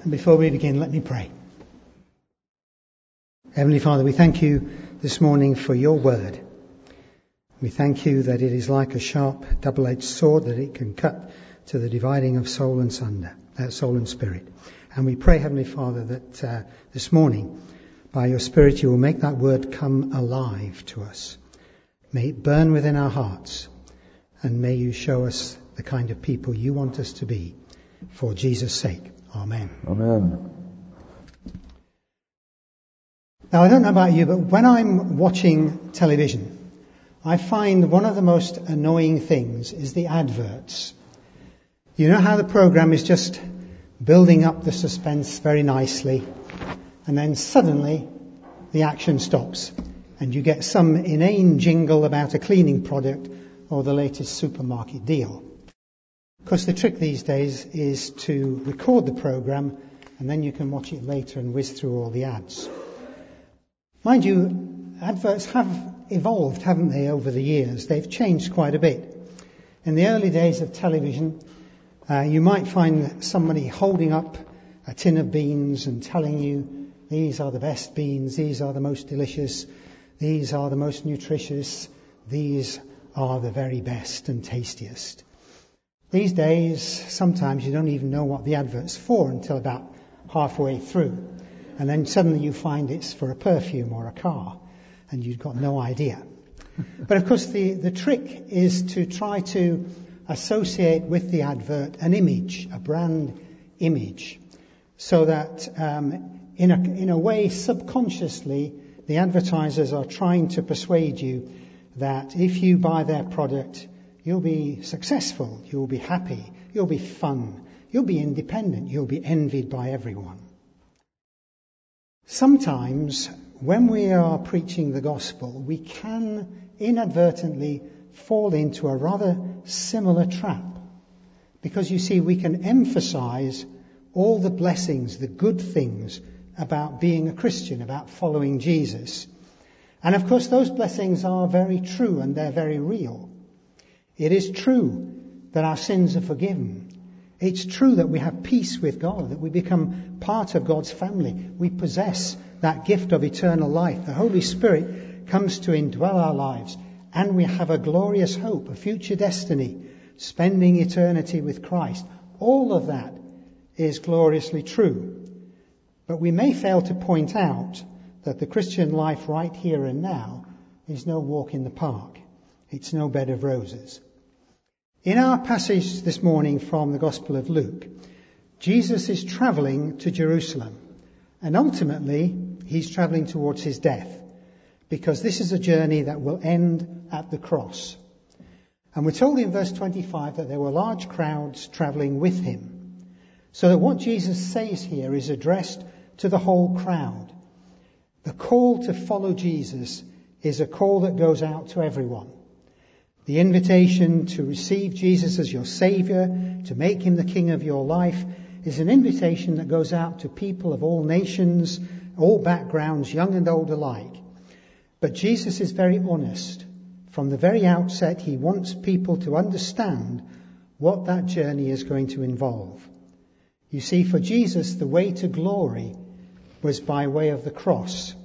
And before we begin, let me pray. Heavenly Father, we thank you this morning for your word. We thank you that it is like a sharp, double-edged sword, that it can cut to the dividing of soul and spirit. And we pray, Heavenly Father, that this morning, by your Spirit, you will make that word come alive to us. May it burn within our hearts, and may you show us the kind of people you want us to be, for Jesus' sake. Amen. Amen. Now, I don't know about you, but when I'm watching television, I find one of the most annoying things is the adverts. You know how the program is just building up the suspense very nicely, and then suddenly the action stops, and you get some inane jingle about a cleaning product or the latest supermarket deal. Of course, the trick these days is to record the program, and then you can watch it later and whiz through all the ads. Mind you, adverts have evolved, haven't they, over the years? They've changed quite a bit. In the early days of television, you might find somebody holding up a tin of beans and telling you, these are the best beans, these are the most delicious, these are the most nutritious, these are the very best and tastiest. These days, sometimes you don't even know what the advert's for until about halfway through. And then suddenly you find it's for a perfume or a car, and you've got no idea. But of course the trick is to try to associate with the advert an image, a brand image, so that in a way subconsciously the advertisers are trying to persuade you that if you buy their product, you'll be successful, you'll be happy, you'll be fun, you'll be independent, you'll be envied by everyone. Sometimes, when we are preaching the gospel, we can inadvertently fall into a rather similar trap. Because you see, we can emphasize all the blessings, the good things about being a Christian, about following Jesus. And of course, those blessings are very true and they're very real. It is true that our sins are forgiven. It's true that we have peace with God, that we become part of God's family. We possess that gift of eternal life. The Holy Spirit comes to indwell our lives, and we have a glorious hope, a future destiny, spending eternity with Christ. All of that is gloriously true. But we may fail to point out that the Christian life right here and now is no walk in the park. It's no bed of roses. In our passage this morning from the Gospel of Luke, Jesus is travelling to Jerusalem, and ultimately he's travelling towards his death, because this is a journey that will end at the cross. And we're told in verse 25 that there were large crowds travelling with him, so that what Jesus says here is addressed to the whole crowd. The call to follow Jesus is a call that goes out to everyone. The invitation to receive Jesus as your Saviour, to make him the King of your life, is an invitation that goes out to people of all nations, all backgrounds, young and old alike. But Jesus is very honest. From the very outset, he wants people to understand what that journey is going to involve. You see, for Jesus, the way to glory was by way of the cross.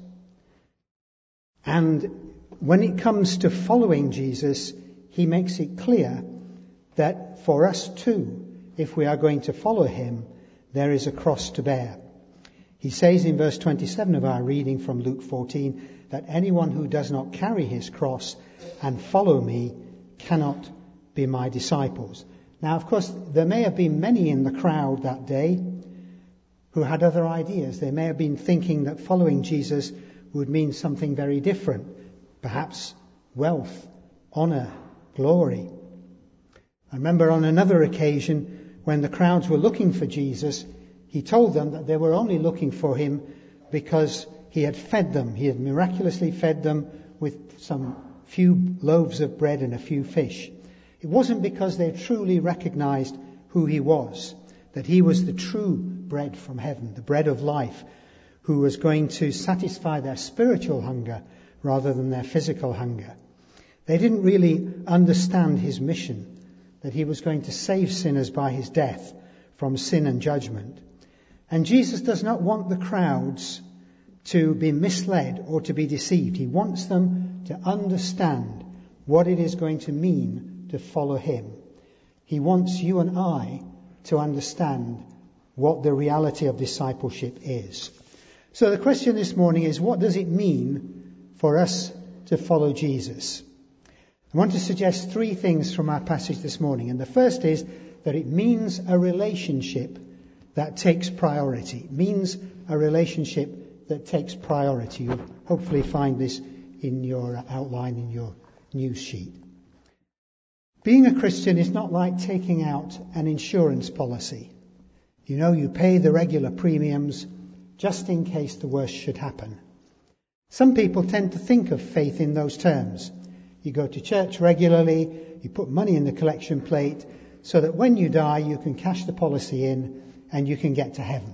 And when it comes to following Jesus, he makes it clear that for us too, if we are going to follow him, there is a cross to bear. He says in verse 27 of our reading from Luke 14 that anyone who does not carry his cross and follow me cannot be my disciples. Now, of course, there may have been many in the crowd that day who had other ideas. They may have been thinking that following Jesus would mean something very different. Perhaps wealth, honour, glory. I remember on another occasion when the crowds were looking for Jesus, he told them that they were only looking for him because he had fed them. He had miraculously fed them with some few loaves of bread and a few fish. It wasn't because they truly recognized who he was, that he was the true bread from heaven, the bread of life, who was going to satisfy their spiritual hunger rather than their physical hunger. They didn't really understand his mission, that he was going to save sinners by his death from sin and judgment. And Jesus does not want the crowds to be misled or to be deceived. He wants them to understand what it is going to mean to follow him. He wants you and I to understand what the reality of discipleship is. So the question this morning is, what does it mean for us to follow Jesus? I want to suggest three things from our passage this morning. And the first is that it means a relationship that takes priority. It means a relationship that takes priority. You'll hopefully find this in your outline, in your news sheet. Being a Christian is not like taking out an insurance policy. You know, you pay the regular premiums just in case the worst should happen. Some people tend to think of faith in those terms. You go to church regularly, you put money in the collection plate so that when you die you can cash the policy in and you can get to heaven.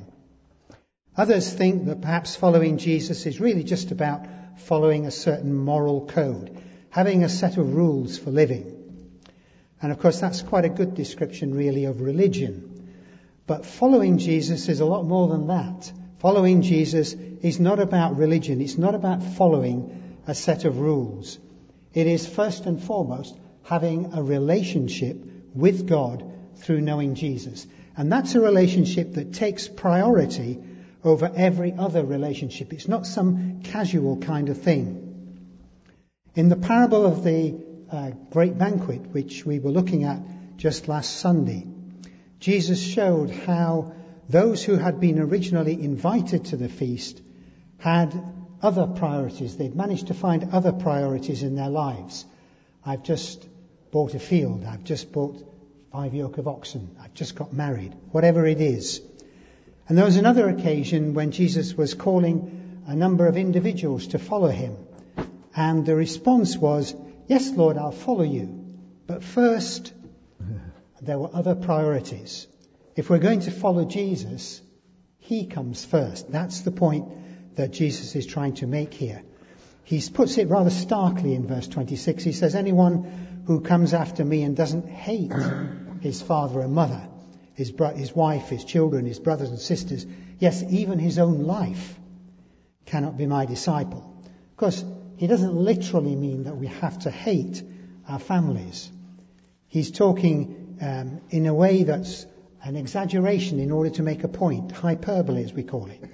Others think that perhaps following Jesus is really just about following a certain moral code, having a set of rules for living. And of course that's quite a good description really of religion. But following Jesus is a lot more than that. Following Jesus is not about religion. It's not about following a set of rules. It is first and foremost having a relationship with God through knowing Jesus. And that's a relationship that takes priority over every other relationship. It's not some casual kind of thing. In the parable of the great banquet, which we were looking at just last Sunday, Jesus showed how those who had been originally invited to the feast had other priorities. They'd managed to find other priorities in their lives. I've just bought a field. I've just bought 5 yoke of oxen. I've just got married. Whatever it is. And there was another occasion when Jesus was calling a number of individuals to follow him. And the response was, "Yes, Lord, I'll follow you. But first," there were other priorities. If we're going to follow Jesus, he comes first. That's the point that Jesus is trying to make here. He puts it rather starkly in verse 26. He says, "Anyone who comes after me and doesn't hate his father and mother, his wife, his children, his brothers and sisters, yes, even his own life, cannot be my disciple." Of course, he doesn't literally mean that we have to hate our families. He's talking in a way that's an exaggeration in order to make a point, hyperbole as we call it.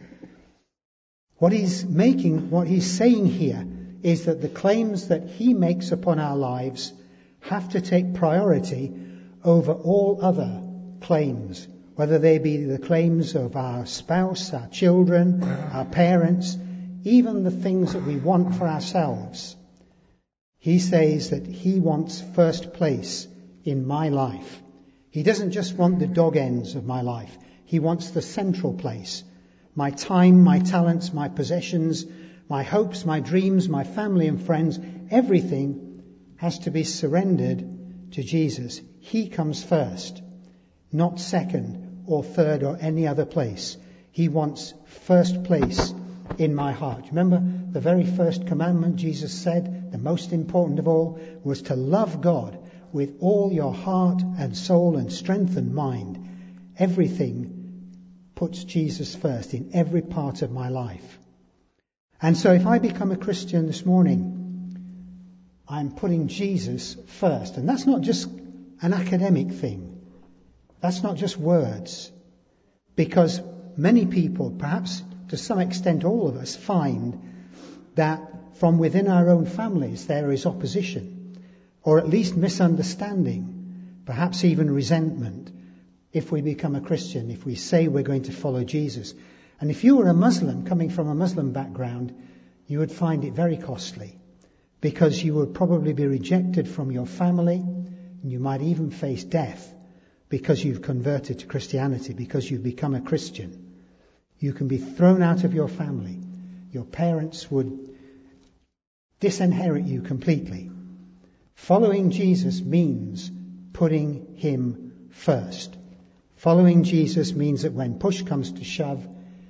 What he's saying here is that the claims that he makes upon our lives have to take priority over all other claims, whether they be the claims of our spouse, our children, our parents, even the things that we want for ourselves. He says that he wants first place in my life. He doesn't just want the dog ends of my life. He wants the central place. My time, my talents, my possessions, my hopes, my dreams, my family and friends, everything has to be surrendered to Jesus. He comes first, not second or third or any other place. He wants first place in my heart. Remember the very first commandment Jesus said, the most important of all, was to love God with all your heart and soul and strength and mind. Everything puts Jesus first in every part of my life. And so if I become a Christian this morning, I'm putting Jesus first. And that's not just an academic thing. That's not just words. Because many people, perhaps to some extent all of us, find that from within our own families there is opposition, or at least misunderstanding, perhaps even resentment, if we become a Christian, if we say we're going to follow Jesus. And if you were a Muslim, coming from a Muslim background, you would find it very costly, because you would probably be rejected from your family, and you might even face death because you've converted to Christianity, because you've become a Christian. You can be thrown out of your family. Your parents would disinherit you completely. Following Jesus means putting him first. Following Jesus means that when push comes to shove,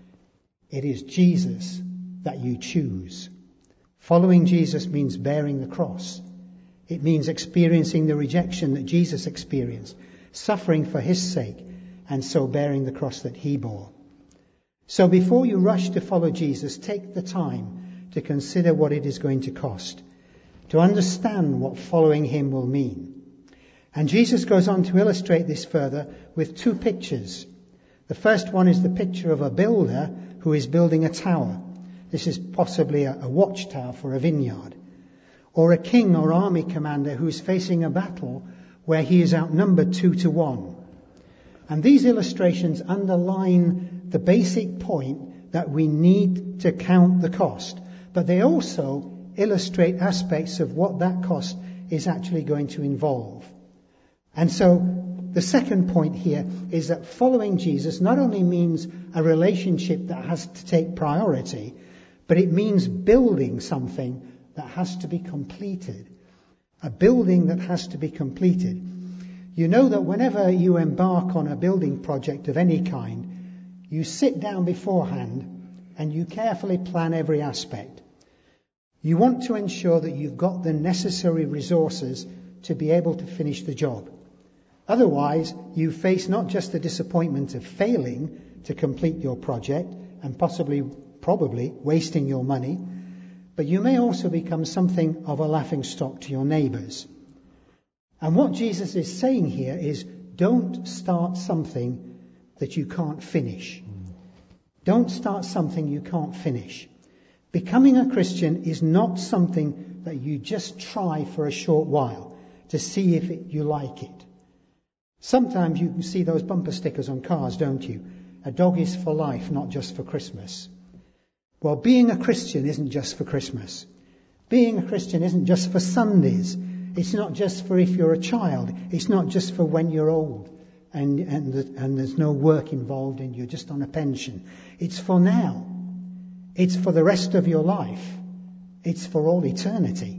it is Jesus that you choose. Following Jesus means bearing the cross. It means experiencing the rejection that Jesus experienced, suffering for his sake, and so bearing the cross that he bore. So before you rush to follow Jesus, take the time to consider what it is going to cost, to understand what following him will mean. And Jesus goes on to illustrate this further with two pictures. The first one is the picture of a builder who is building a tower. This is possibly a watchtower for a vineyard. Or a king or army commander who is facing a battle where he is outnumbered 2-1. And these illustrations underline the basic point that we need to count the cost. But they also illustrate aspects of what that cost is actually going to involve. And so the second point here is that following Jesus not only means a relationship that has to take priority, but it means building something that has to be completed. A building that has to be completed. You know that whenever you embark on a building project of any kind, you sit down beforehand and you carefully plan every aspect. You want to ensure that you've got the necessary resources to be able to finish the job. Otherwise, you face not just the disappointment of failing to complete your project and probably wasting your money, but you may also become something of a laughingstock to your neighbours. And what Jesus is saying here is, don't start something that you can't finish. Don't start something you can't finish. Becoming a Christian is not something that you just try for a short while to see if you like it. Sometimes you can see those bumper stickers on cars, don't you? A dog is for life, not just for Christmas. Well, being a Christian isn't just for Christmas. Being a Christian isn't just for Sundays. It's not just for if you're a child. It's not just for when you're old and there's no work involved and you're just on a pension. It's for now. It's for the rest of your life. It's for all eternity.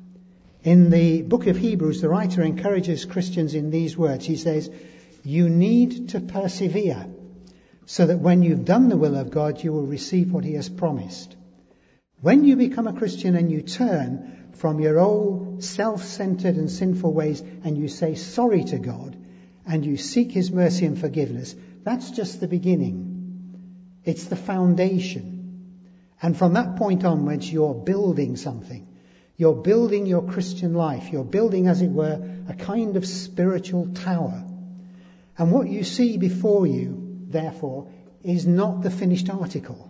In the book of Hebrews, the writer encourages Christians in these words. He says, you need to persevere so that when you've done the will of God, you will receive what he has promised. When you become a Christian and you turn from your old self-centered and sinful ways and you say sorry to God and you seek his mercy and forgiveness, that's just the beginning. It's the foundation. And from that point onwards, you're building something. You're building your Christian life. You're building, as it were, a kind of spiritual tower. And what you see before you, therefore, is not the finished article.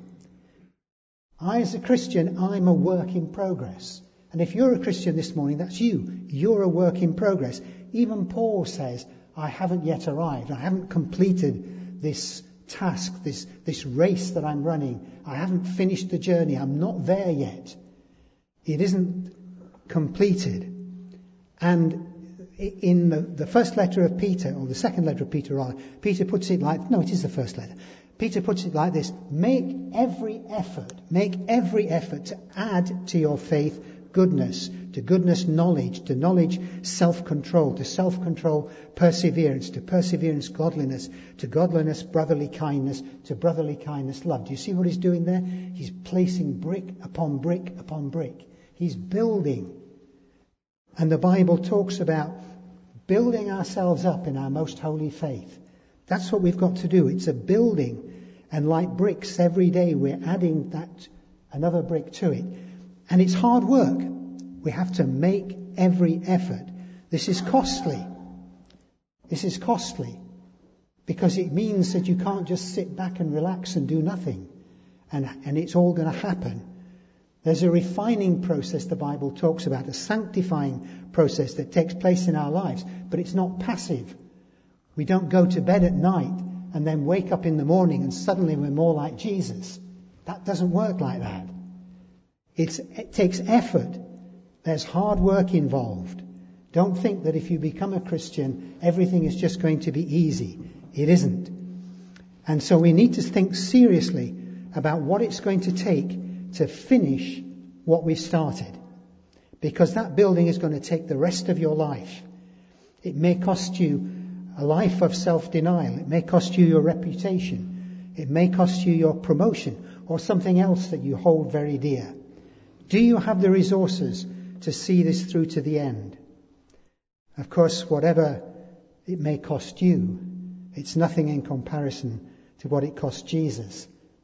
I, as a Christian, I'm a work in progress. And if you're a Christian this morning, that's you. You're a work in progress. Even Paul says, I haven't yet arrived. I haven't completed this task, this race that I'm running. I haven't finished the journey. I'm not there yet. It isn't completed. And in the first letter of Peter, or the second letter of Peter rather, Peter puts it like, no, it is the first letter. Peter puts it like this: make every effort to add to your faith goodness, to goodness knowledge, to knowledge self-control, to self-control perseverance, to perseverance godliness, to godliness brotherly kindness, to brotherly kindness love. Do you see what he's doing there? He's placing brick upon brick upon brick. He's building. And the Bible talks about building ourselves up in our most holy faith. That's what we've got to do. It's a building. And like bricks, every day we're adding another brick to it. And it's hard work. We have to make every effort. This is costly. This is costly. Because it means that you can't just sit back and relax and do nothing. And it's all going to happen. There's a refining process the Bible talks about, a sanctifying process that takes place in our lives. But it's not passive. We don't go to bed at night and then wake up in the morning and suddenly we're more like Jesus. That doesn't work like that. It takes effort. There's hard work involved. Don't think that if you become a Christian, everything is just going to be easy. It isn't. And so we need to think seriously about what it's going to take to finish what we've started. Because that building is going to take the rest of your life. It may cost you a life of self-denial. It may cost you your reputation. It may cost you your promotion or something else that you hold very dear. Do you have the resources to see this through to the end? Of course, whatever it may cost you, it's nothing in comparison to what it cost Jesus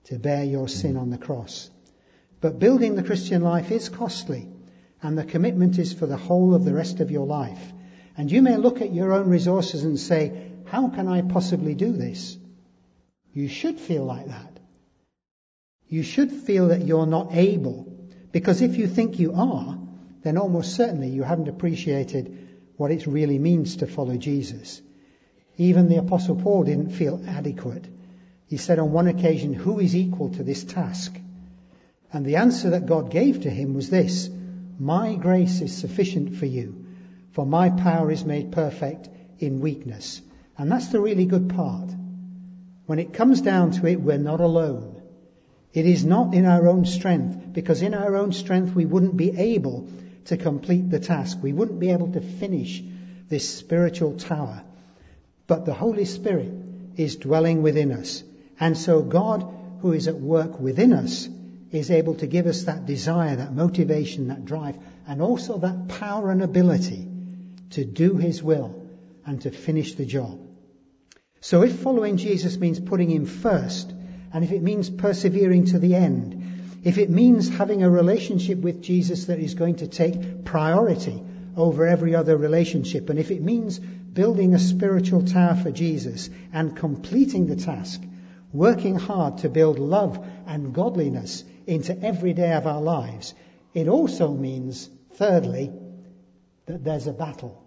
to bear your sin on the cross. But building the Christian life is costly, and the commitment is for the whole of the rest of your life. And you may look at your own resources and say, how can I possibly do this? You should feel like that. You should feel that you're not able, because if you think you are, then almost certainly you haven't appreciated what it really means to follow Jesus. Even the Apostle Paul didn't feel adequate. He said on one occasion, who is equal to this task? And the answer that God gave to him was this: my grace is sufficient for you, for my power is made perfect in weakness. And that's the really good part. When it comes down to it, we're not alone. It is not in our own strength, because in our own strength we wouldn't be able to complete the task. We wouldn't be able to finish this spiritual tower. But the Holy Spirit is dwelling within us. And so God, who is at work within us, is able to give us that desire, that motivation, that drive, and also that power and ability to do his will and to finish the job. So if following Jesus means putting him first, and if it means persevering to the end, if it means having a relationship with Jesus that is going to take priority over every other relationship, and if it means building a spiritual tower for Jesus and completing the task, working hard to build love and godliness into every day of our lives, it also means, thirdly, that there's a battle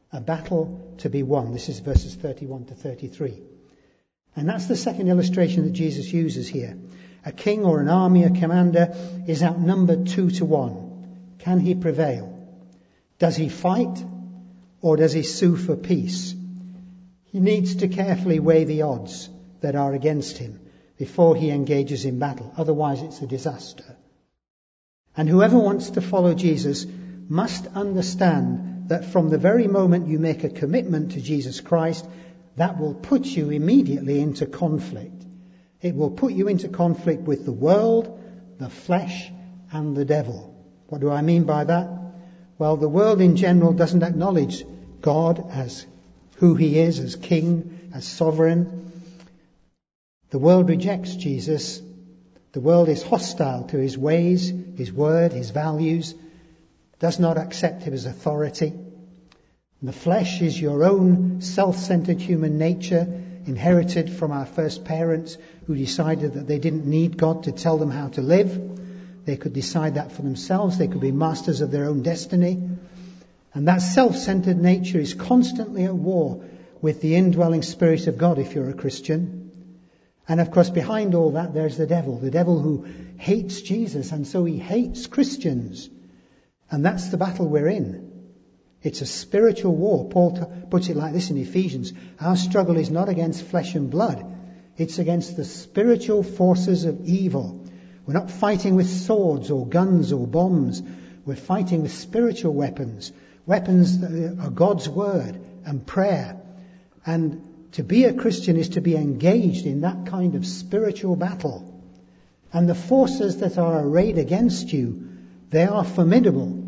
to be won. This is verses 31 to 33. And that's the second illustration that Jesus uses here. A king or an army, a commander, is outnumbered 2-1. Can he prevail? Does he fight, or does he sue for peace? He needs to carefully weigh the odds that are against him before he engages in battle. Otherwise it's a disaster. And whoever wants to follow Jesus must understand that from the very moment you make a commitment to Jesus Christ, that will put you immediately into conflict. It will put you into conflict with the world, the flesh, and the devil. What do I mean by that? Well, the world in general doesn't acknowledge God as who he is, as king, as sovereign. The world rejects Jesus. The world is hostile to his ways, his word, his values, does not accept him as authority. And the flesh is your own self-centered human nature, inherited from our first parents who decided that they didn't need God to tell them how to live. They could decide that for themselves. They could be masters of their own destiny. And that self-centered nature is constantly at war with the indwelling Spirit of God if you're a Christian. And of course behind all that there's the devil who hates Jesus, and so he hates Christians. And that's the battle we're in. It's a spiritual war. Paul puts it like this in Ephesians. Our struggle is not against flesh and blood. It's against the spiritual forces of evil. We're not fighting with swords or guns or bombs. We're fighting with spiritual weapons. Weapons that are God's word and prayer. And to be a Christian is to be engaged in that kind of spiritual battle. And the forces that are arrayed against you, they are formidable.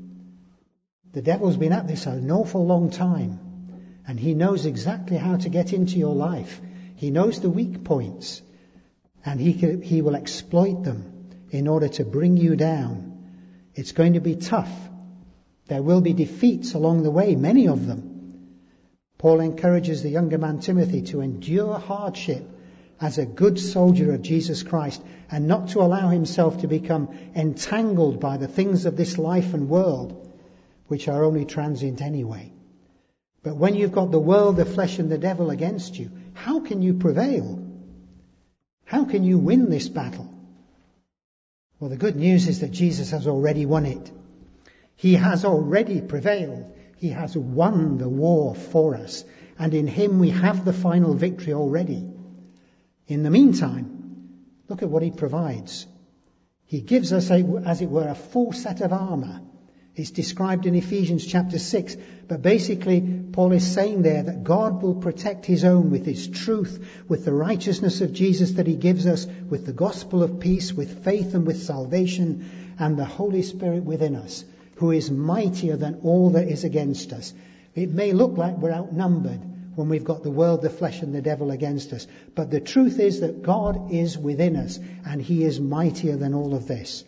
The devil's been at this an awful long time. And he knows exactly how to get into your life. He knows the weak points. And he will exploit them in order to bring you down. It's going to be tough. There will be defeats along the way, many of them. Paul encourages the younger man Timothy to endure hardship as a good soldier of Jesus Christ and not to allow himself to become entangled by the things of this life and world, which are only transient anyway. But when you've got the world, the flesh and the devil against you, how can you prevail? How can you win this battle? Well, the good news is that Jesus has already won it. He has already prevailed. He has won the war for us. And in him we have the final victory already. In the meantime, look at what he provides. He gives us, as it were, a full set of armour. It's described in Ephesians chapter 6. But basically, Paul is saying there that God will protect his own with his truth, with the righteousness of Jesus that he gives us, with the gospel of peace, with faith and with salvation, and the Holy Spirit within us, who is mightier than all that is against us. It may look like we're outnumbered. when we've got the world, the flesh and the devil against us. But the truth is that God is within us and he is mightier than all of this.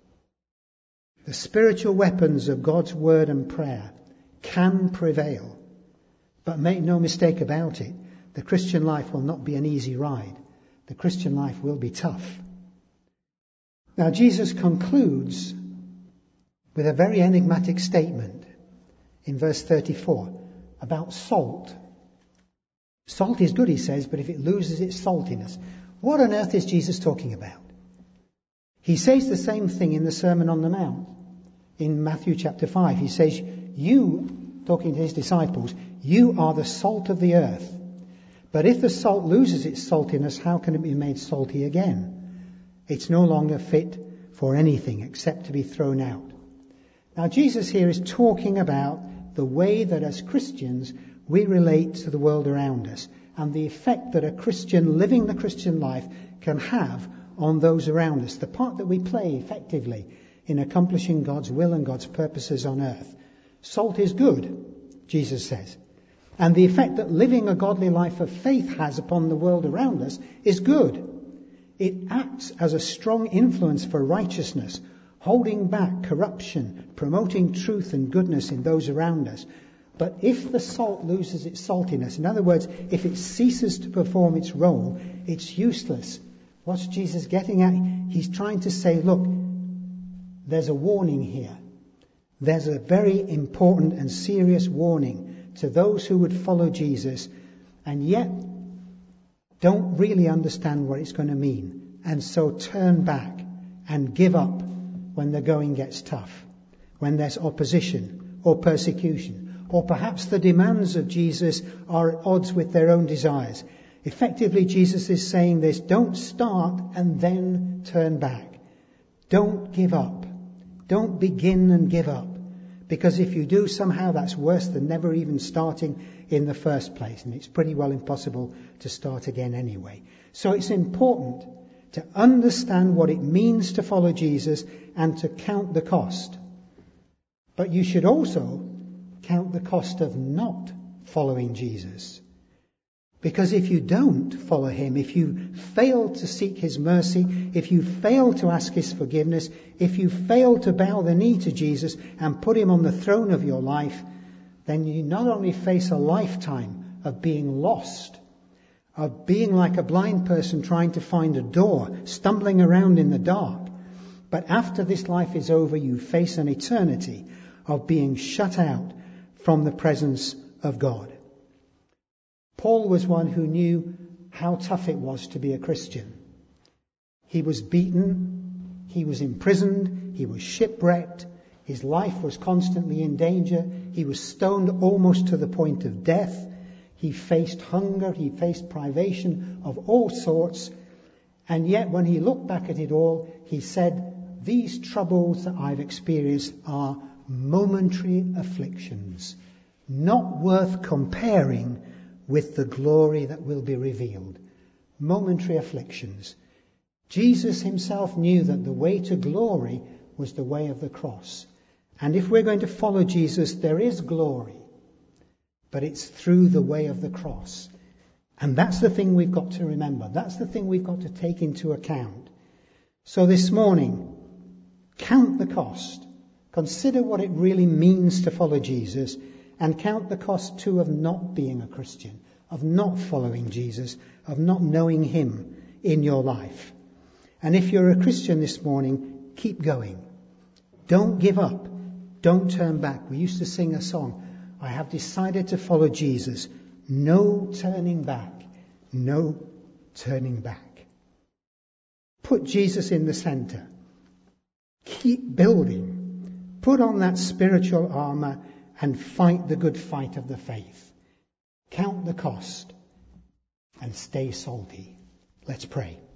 The spiritual weapons of God's word and prayer can prevail. But make no mistake about it, the Christian life will not be an easy ride. The Christian life will be tough. Now Jesus concludes with a very enigmatic statement in verse 34 about salt. Salt is good, he says, but if it loses its saltiness, what on earth is Jesus talking about? He says the same thing in the Sermon on the Mount. In Matthew chapter 5, he says, you, talking to his disciples, you are the salt of the earth. But if the salt loses its saltiness, how can it be made salty again? It's no longer fit for anything except to be thrown out. Now Jesus here is talking about the way that as Christians we relate to the world around us and the effect that a Christian living the Christian life can have on those around us, the part that we play effectively in accomplishing God's will and God's purposes on earth. Salt is good, Jesus says. And the effect that living a godly life of faith has upon the world around us is good. It acts as a strong influence for righteousness, holding back corruption, promoting truth and goodness in those around us. But if the salt loses its saltiness, in other words, if it ceases to perform its role, it's useless. What's Jesus getting at? He's trying to say, look, there's a warning here. There's a very important and serious warning to those who would follow Jesus and yet don't really understand what it's going to mean, and so turn back and give up when the going gets tough, when there's opposition or persecution, or perhaps the demands of Jesus are at odds with their own desires. Effectively, Jesus is saying this: don't start and then turn back. Don't give up. Don't begin and give up. Because if you do, somehow that's worse than never even starting in the first place. And it's pretty well impossible to start again anyway. So it's important to understand what it means to follow Jesus and to count the cost. But you should also count the cost of not following Jesus. Because if you don't follow him, if you fail to seek his mercy, if you fail to ask his forgiveness, if you fail to bow the knee to Jesus and put him on the throne of your life, then you not only face a lifetime of being lost, of being like a blind person trying to find a door, stumbling around in the dark, but after this life is over, you face an eternity of being shut out from the presence of God. Paul was one who knew how tough it was to be a Christian. He was beaten, he was imprisoned, he was shipwrecked, his life was constantly in danger, he was stoned almost to the point of death, he faced hunger, he faced privation of all sorts, and yet when he looked back at it all, he said, these troubles that I've experienced are momentary afflictions, not worth comparing with the glory that will be revealed. Momentary afflictions. Jesus himself knew that the way to glory was the way of the cross. And if we're going to follow Jesus, there is glory. But it's through the way of the cross. And that's the thing we've got to remember. That's the thing we've got to take into account. So this morning, count the cost. Consider what it really means to follow Jesus. And count the cost too of not being a Christian, of not following Jesus, of not knowing him in your life. And if you're a Christian this morning, keep going. Don't give up. Don't turn back. We used to sing a song, I have decided to follow Jesus. No turning back. No turning back. Put Jesus in the center. Keep building. Put on that spiritual armor and fight the good fight of the faith. Count the cost and stay salty. Let's pray.